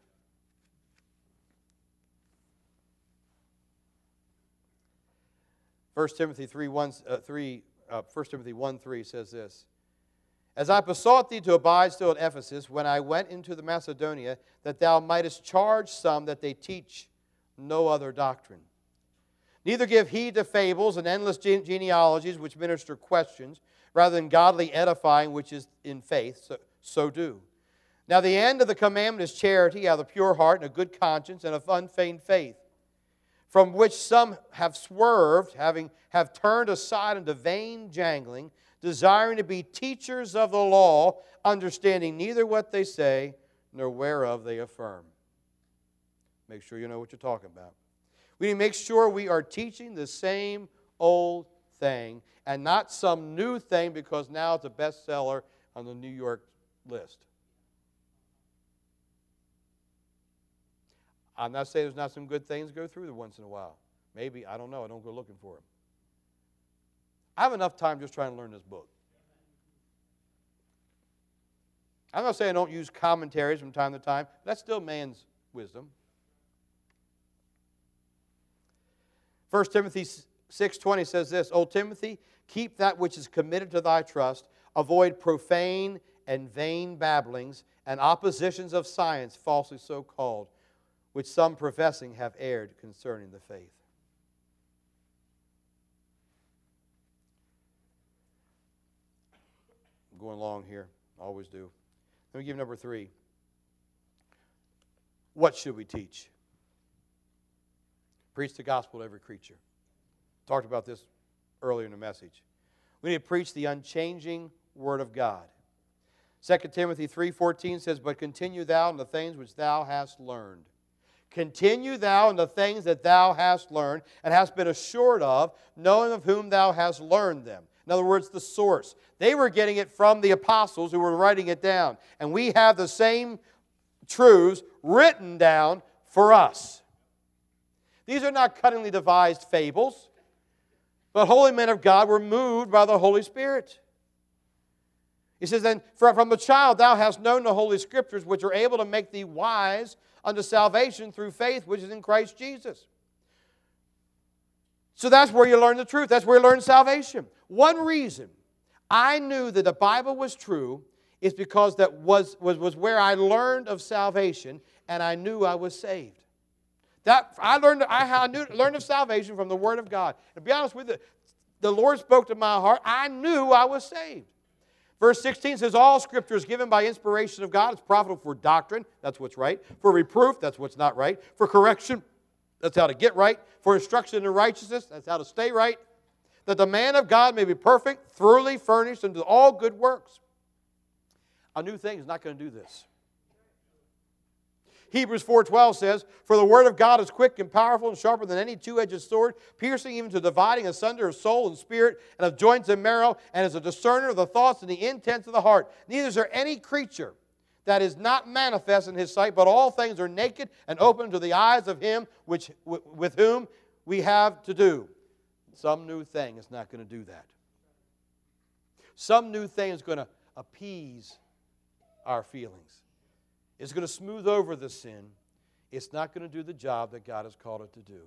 First Timothy three, one, uh, three, uh, First Timothy one three says this. As I besought thee to abide still at Ephesus, when I went into the Macedonia, that thou mightest charge some that they teach no other doctrine. Neither give heed to fables and endless gene- genealogies which minister questions, rather than godly edifying which is in faith, so, so do. Now the end of the commandment is charity, out of a pure heart and a good conscience and of unfeigned faith, from which some have swerved, having have turned aside into vain jangling, desiring to be teachers of the law, understanding neither what they say nor whereof they affirm. Make sure you know what you're talking about. We need to make sure we are teaching the same old thing and not some new thing because now it's a bestseller on the New York list. I'm not saying there's not some good things go through there once in a while. Maybe, I don't know. I don't go looking for them. I have enough time just trying to learn this book. I'm not saying I don't use commentaries from time to time. But that's still man's wisdom. First Timothy six twenty says this, O Timothy, keep that which is committed to thy trust. Avoid profane and vain babblings and oppositions of science, falsely so called, which some professing have erred concerning the faith. I'm going along here. Always do. Let me give number three. What should we teach? Preach the gospel to every creature. Talked about this earlier in the message. We need to preach the unchanging Word of God. Second Timothy three fourteen says, But continue thou in the things which thou hast learned. Continue thou in the things that thou hast learned and hast been assured of, knowing of whom thou hast learned them. In other words, the source. They were getting it from the apostles who were writing it down. And we have the same truths written down for us. These are not cunningly devised fables, but holy men of God were moved by the Holy Spirit. He says, then from the child thou hast known the Holy Scriptures, which are able to make thee wise unto salvation through faith which is in Christ Jesus. So that's where you learn the truth. That's where you learn salvation. One reason I knew that the Bible was true is because that was, was, was where I learned of salvation, and I knew I was saved. That I learned I knew, learned of salvation from the Word of God. And to be honest with you, the Lord spoke to my heart. I knew I was saved. Verse sixteen says, all Scripture is given by inspiration of God. It's profitable for doctrine. That's what's right. For reproof. That's what's not right. For correction. That's how to get right. For instruction in righteousness. That's how to stay right. That the man of God may be perfect, thoroughly furnished unto all good works. A new thing is not going to do this. Hebrews four twelve says, for the word of God is quick and powerful and sharper than any two-edged sword, piercing even to dividing asunder of soul and spirit and of joints and marrow, and is a discerner of the thoughts and the intents of the heart. Neither is there any creature that is not manifest in His sight, but all things are naked and open to the eyes of Him which, with whom we have to do. Some new thing is not going to do that. Some new thing is going to appease our feelings. It's going to smooth over the sin. It's not going to do the job that God has called it to do.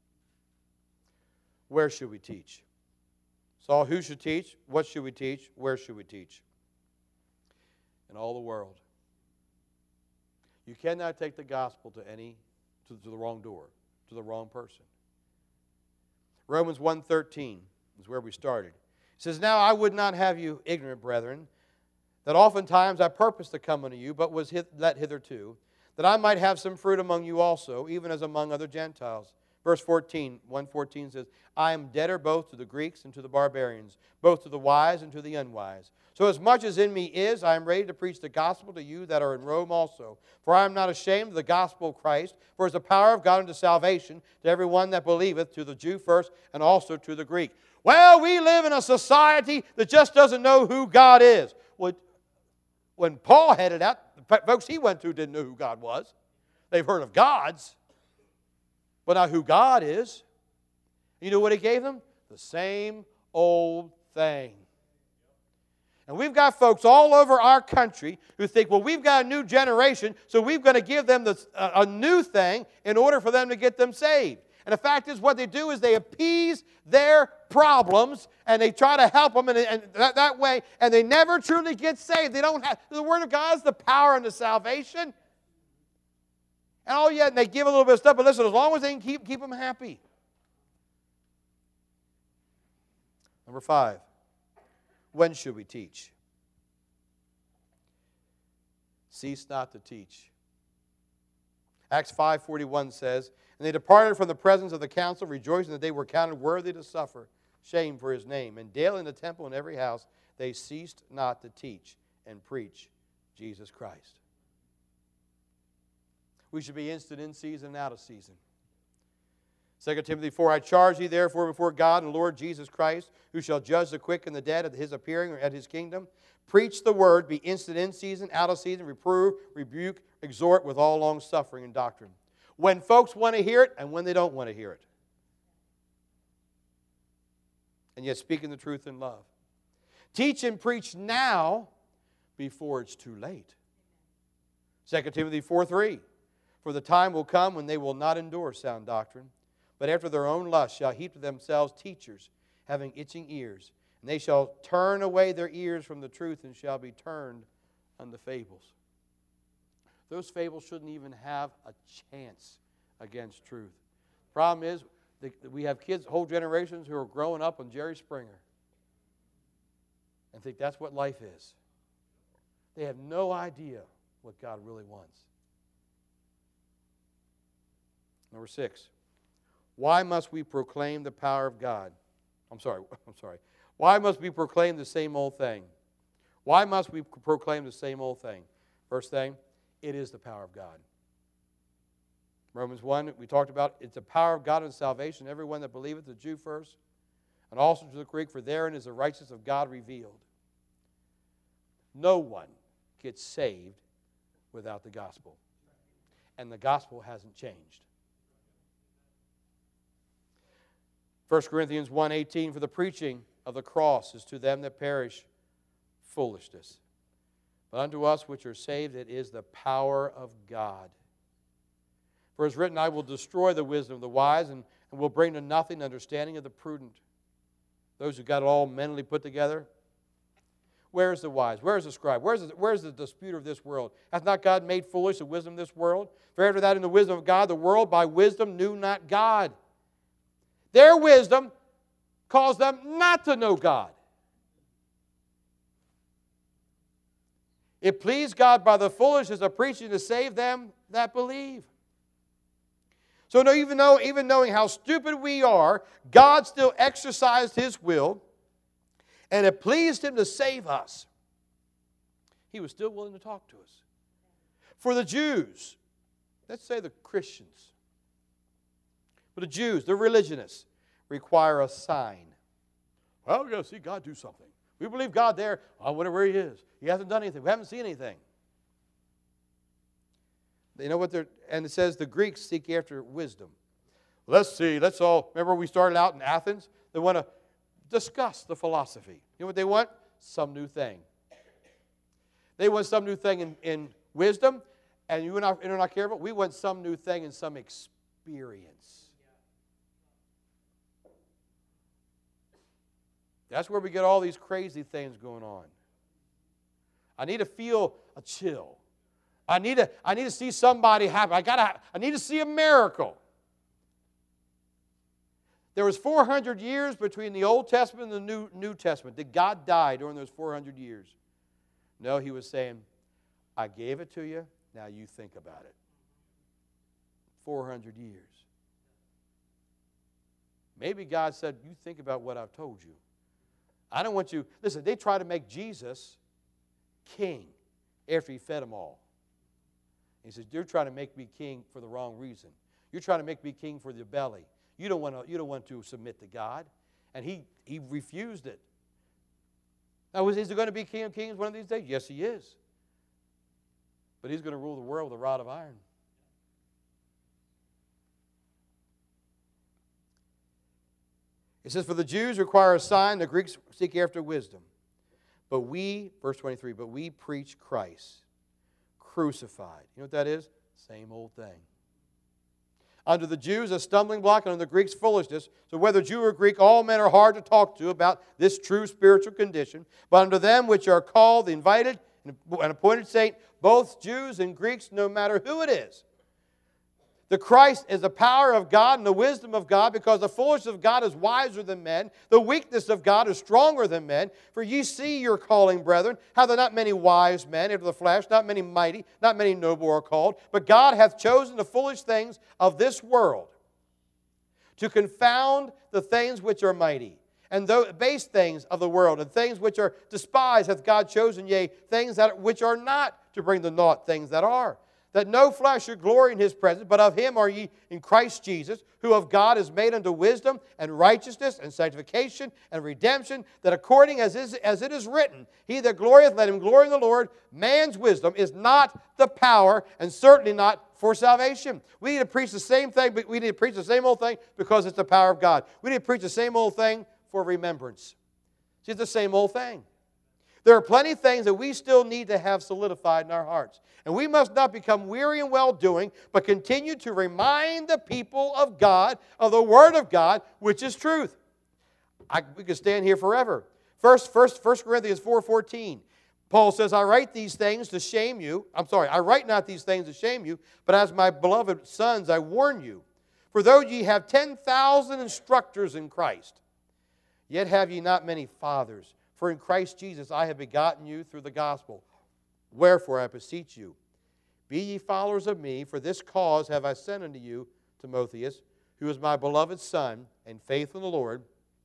Where should we teach? So who should teach? What should we teach? Where should we teach? In all the world. You cannot take the gospel to any to, to the wrong door, to the wrong person. Romans one thirteen is where we started. It says, now I would not have you ignorant, brethren, that oftentimes I purposed to come unto you, but was let hitherto, that I might have some fruit among you also, even as among other Gentiles. Verse fourteen, one fourteen says, I am debtor both to the Greeks and to the barbarians, both to the wise and to the unwise. So as much as in me is, I am ready to preach the gospel to you that are in Rome also. For I am not ashamed of the gospel of Christ, for it is the power of God unto salvation to every one that believeth, to the Jew first, and also to the Greek. Well, we live in a society that just doesn't know who God is. Well, when Paul headed out, the folks he went to didn't know who God was. They've heard of gods, but not who God is. You know what He gave them? The same old thing. And we've got folks all over our country who think, well, we've got a new generation, so we've got to give them this, uh, a new thing in order for them to get them saved. And the fact is, what they do is they appease their problems, and they try to help them in, in that, that way, and they never truly get saved. They don't have, the Word of God is the power unto salvation. And oh yeah, and they give a little bit of stuff, but listen, as long as they can keep, keep them happy. Number five, when should we teach? Cease not to teach. Acts five forty-one says, and they departed from the presence of the council, rejoicing that they were counted worthy to suffer shame for His name. And daily in the temple and every house they ceased not to teach and preach Jesus Christ. We should be instant in season and out of season. Second Timothy four, I charge thee therefore before God and Lord Jesus Christ, who shall judge the quick and the dead at His appearing or at His kingdom. Preach the word, be instant in season, out of season, reprove, rebuke, exhort with all long suffering and doctrine. When folks want to hear it and when they don't want to hear it. And yet speaking the truth in love. Teach and preach now before it's too late. Second Timothy four three, for the time will come when they will not endure sound doctrine, but after their own lust shall heap to themselves teachers, having itching ears. And they shall turn away their ears from the truth and shall be turned unto fables. Those fables shouldn't even have a chance against truth. Problem is, we have kids, whole generations who are growing up on Jerry Springer and think that's what life is. They have no idea what God really wants. Number six, why must we proclaim the power of God? I'm sorry, I'm sorry. Why must we proclaim the same old thing? Why must we proclaim the same old thing? First thing, it is the power of God. Romans one, we talked about, it's the power of God and salvation, everyone that believeth, the Jew first, and also to the Greek, for therein is the righteousness of God revealed. No one gets saved without the gospel. And the gospel hasn't changed. First Corinthians one eighteen, for the preaching of the cross is to them that perish foolishness, But unto us which are saved, it is the power of God. For it's written, I will destroy the wisdom of the wise, and, and will bring to nothing the understanding of the prudent. Those who got it all mentally put together. Where is the wise? Where is the scribe? Where is the, where is the disputer of this world? Hath not God made foolish the wisdom of this world? For after that in the wisdom of God, the world by wisdom knew not God. Their wisdom caused them not to know God. It pleased God by the foolishness of preaching to save them that believe. So no, even though, even knowing how stupid we are, God still exercised His will, and it pleased Him to save us. He was still willing to talk to us. For the Jews, let's say the Christians, but the Jews, the religionists, require a sign. Well, we've got to see God do something. We believe God there, oh, whatever He is. He hasn't done anything. We haven't seen anything. You know what they're, and it says the Greeks seek after wisdom. Let's see, let's all, remember we started out in Athens? They want to discuss the philosophy. You know what they want? Some new thing. They want some new thing in, in wisdom, and you and I are not careful. We want some new thing in some experience. That's where we get all these crazy things going on. I need to feel a chill. I need to, I need to see somebody happy. I gotta, I need to see a miracle. There was four hundred years between the Old Testament and the New, New Testament. Did God die during those four hundred years? No, He was saying, I gave it to you, now you think about it. four hundred years. Maybe God said, you think about what I've told you. I don't want you, listen, they try to make Jesus king after He fed them all. He says, you're trying to make me king for the wrong reason. You're trying to make me king for your belly. You don't want to, you don't want to submit to God. And he, he refused it. Now, is he going to be King of Kings one of these days? Yes, He is. But He's going to rule the world with a rod of iron. It says, for the Jews require a sign, the Greeks seek after wisdom. But we, verse twenty-three, but we preach Christ crucified. You know what that is? Same old thing. Unto the Jews a stumbling block, and unto the Greeks foolishness. So whether Jew or Greek, all men are hard to talk to about this true spiritual condition. But unto them which are called, the invited, and appointed saint, both Jews and Greeks, no matter who it is. The Christ is the power of God and the wisdom of God, because the foolishness of God is wiser than men. The weakness of God is stronger than men. For ye see your calling, brethren, how there are not many wise men after the flesh, not many mighty, not many noble are called. But God hath chosen the foolish things of this world to confound the things which are mighty. And the base things of the world, and things which are despised hath God chosen, yea, things that which are not, to bring to naught things that are. That no flesh should glory in His presence, but of Him are ye in Christ Jesus, who of God is made unto wisdom and righteousness and sanctification and redemption, that according as, is, as it is written, he that glorieth, let him glory in the Lord. Man's wisdom is not the power, and certainly not for salvation. We need to preach the same thing, but we need to preach the same old thing because it's the power of God. We need to preach the same old thing for remembrance. See, it's the same old thing. There are plenty of things that we still need to have solidified in our hearts. And we must not become weary in well-doing, but continue to remind the people of God, of the Word of God, which is truth. I, we could stand here forever. First, first, First Corinthians four fourteen. Paul says, I write these things to shame you. I'm sorry, I write not these things to shame you, but as my beloved sons, I warn you. For though ye have ten thousand instructors in Christ, yet have ye not many fathers. For in Christ Jesus I have begotten you through the gospel. Wherefore I beseech you, be ye followers of me, for this cause have I sent unto you Timotheus, who is my beloved son, and faithful in the Lord,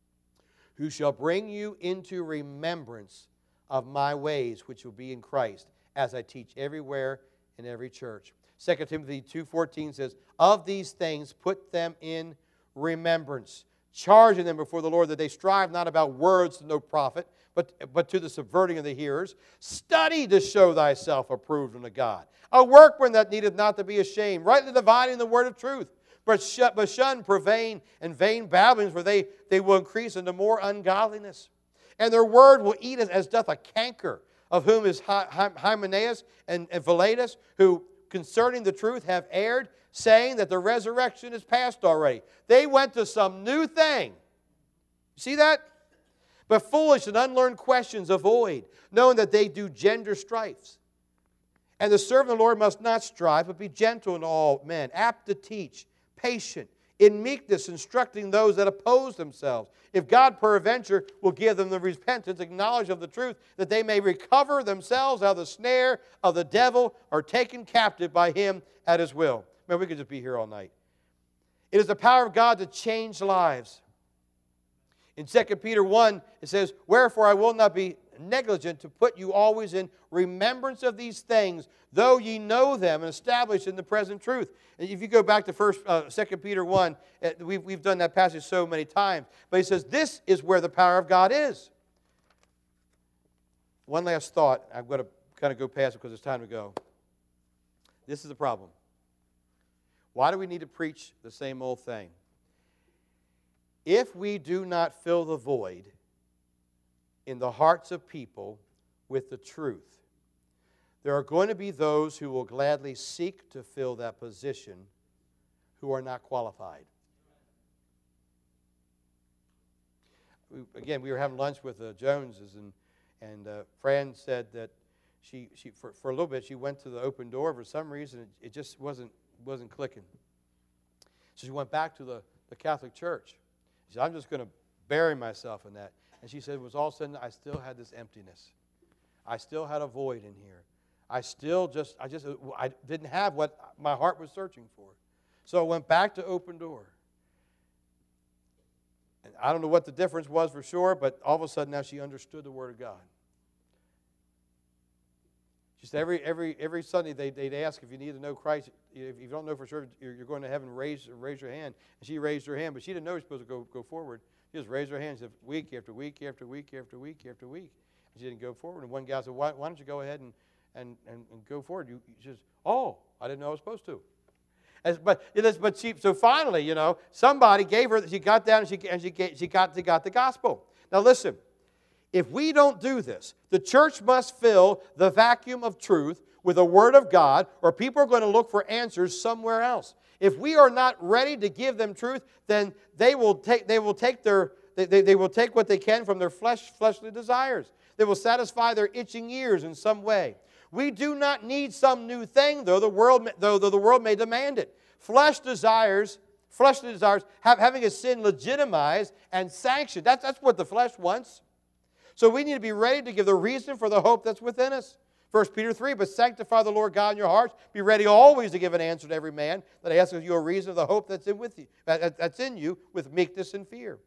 who shall bring you into remembrance of my ways, which will be in Christ, as I teach everywhere in every church. Second Timothy two fourteen says, of these things put them in remembrance, charging them before the Lord that they strive not about words to no profit, but, but to the subverting of the hearers. Study to show thyself approved unto God, a workman that needeth not to be ashamed, rightly dividing the word of truth. But, sh but shun profane and vain babblings, for they, they will increase into more ungodliness. And their word will eat as, as doth a canker, of whom is Hymenaeus and, and Philetus, who concerning the truth have erred, saying that the resurrection is past already. They went to some new thing. See that? But foolish and unlearned questions avoid, knowing that they do gender strifes. And the servant of the Lord must not strive, but be gentle in all men, apt to teach, patient, in meekness instructing those that oppose themselves. If God peradventure will give them the repentance and knowledge of the truth, that they may recover themselves out of the snare of the devil, or taken captive by him at his will. Man, we could just be here all night. It is the power of God to change lives. In Second Peter one, it says, wherefore I will not be negligent to put you always in remembrance of these things, though ye know them and established in the present truth. And if you go back to first, uh, Second Peter one, uh, we've, we've done that passage so many times. But he says, this is where the power of God is. One last thought. I'm going to kind of go past it because it's time to go. This is the problem. Why do we need to preach the same old thing? If we do not fill the void in the hearts of people with the truth, there are going to be those who will gladly seek to fill that position who are not qualified. We, again, we were having lunch with the Joneses, and, and uh, Fran said that she, she for, for a little bit, she went to the open door. For some reason, it, it just wasn't, wasn't clicking. So she went back to the, the Catholic Church. She said, I'm just going to bury myself in that. And she said, it was all of a sudden, I still had this emptiness. I still had a void in here. I still just, I just, I didn't have what my heart was searching for. So I went back to open door. And I don't know what the difference was for sure, but all of a sudden now she understood the Word of God. She said every every every Sunday they, they'd ask if you need to know Christ. If you don't know for sure you're, you're going to heaven, raise raise your hand. And she raised her hand, but she didn't know she was supposed to go, go forward. She just raised her hand. She said, week after week after week after week after week. And she didn't go forward. And one guy said, why, why don't you go ahead and, and, and, and go forward? You, she says, oh, I didn't know I was supposed to. As, but it is, but she, so finally, you know, somebody gave her, she got down and she, and she, she, got, she got the gospel. Now listen, if we don't do this, the church must fill the vacuum of truth with the Word of God, or people are going to look for answers somewhere else. If we are not ready to give them truth, then they will take, they will take, their, they, they, they will take what they can from their flesh, fleshly desires. They will satisfy their itching ears in some way. We do not need some new thing, though the world, though, though the world may demand it. Flesh desires, fleshly desires, have, having a sin legitimized and sanctioned. That's, that's what the flesh wants. So we need to be ready to give the reason for the hope that's within us. First Peter three, but sanctify the Lord God in your hearts. Be ready always to give an answer to every man that asks you a reason of the hope that's in with you, that's in you with meekness and fear.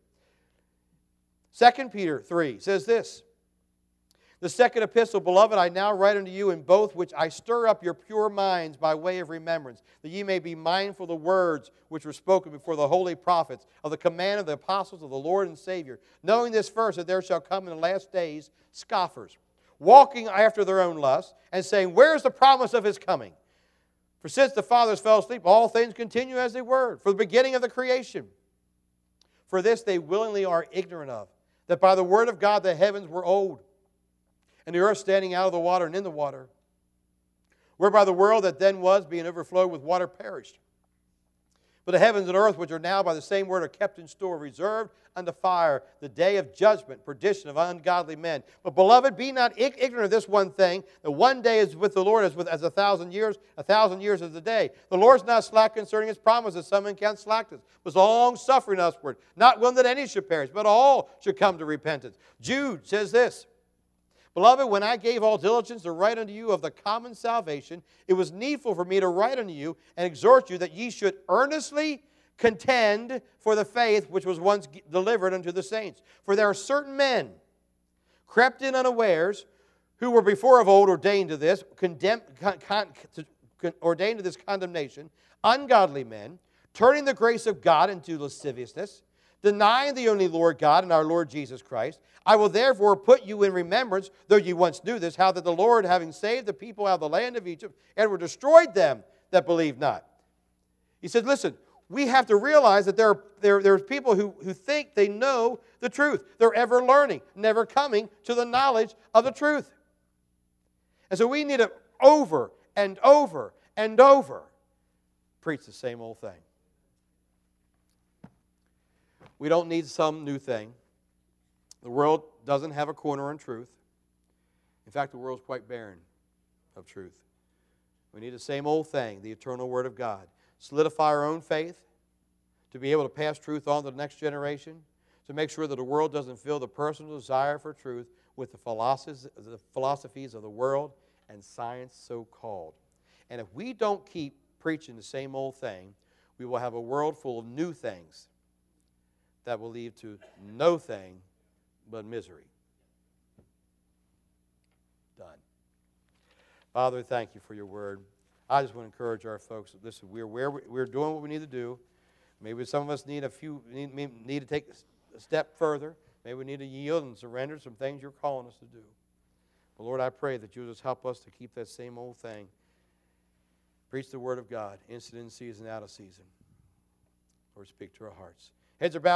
Second Peter three says this. The second epistle, beloved, I now write unto you in both which I stir up your pure minds by way of remembrance, that ye may be mindful of the words which were spoken before the holy prophets, of the command of the apostles of the Lord and Savior, knowing this first, that there shall come in the last days scoffers, walking after their own lusts, and saying, where is the promise of his coming? For since the fathers fell asleep, all things continue as they were, for the beginning of the creation. For this they willingly are ignorant of, that by the word of God the heavens were old, and the earth standing out of the water and in the water, whereby the world that then was, being overflowed with water, perished. But the heavens and earth, which are now by the same word, are kept in store, reserved unto fire, the day of judgment, perdition of ungodly men. But, beloved, be not ignorant of this one thing, that one day is with the Lord as, with, as a thousand years, a thousand years as a day. The Lord's not slack concerning his promise, as some men count slackness, but long-suffering usward, not willing that any should perish, but all should come to repentance. Jude says this, beloved, when I gave all diligence to write unto you of the common salvation, it was needful for me to write unto you and exhort you that ye should earnestly contend for the faith which was once delivered unto the saints. For there are certain men crept in unawares, who were before of old ordained to this, condemned, con, con, to, ordained to this condemnation, ungodly men, turning the grace of God into lasciviousness, denying the only Lord God and our Lord Jesus Christ. I will therefore put you in remembrance, though you once knew this, how that the Lord, having saved the people out of the land of Egypt, and were destroyed them that believed not. He said, listen, we have to realize that there are, there, there are people who, who think they know the truth. They're ever learning, never coming to the knowledge of the truth. And so we need to over and over and over preach the same old thing. We don't need some new thing. The world doesn't have a corner on truth. In fact, the world's quite barren of truth. We need the same old thing, the eternal Word of God. Solidify our own faith to be able to pass truth on to the next generation, to make sure that the world doesn't fill the personal desire for truth with the philosophies, the philosophies of the world and science so-called. And if we don't keep preaching the same old thing, we will have a world full of new things that will lead to no thing but misery. Done. Father, thank you for your word. I just want to encourage our folks. Listen, we're where we, we're doing what we need to do. Maybe some of us need a few need, need to take a step further. Maybe we need to yield and surrender some things you're calling us to do. But Lord, I pray that you'll just help us to keep that same old thing. Preach the word of God, instant in season, out of season. Lord, speak to our hearts. Heads are bowed.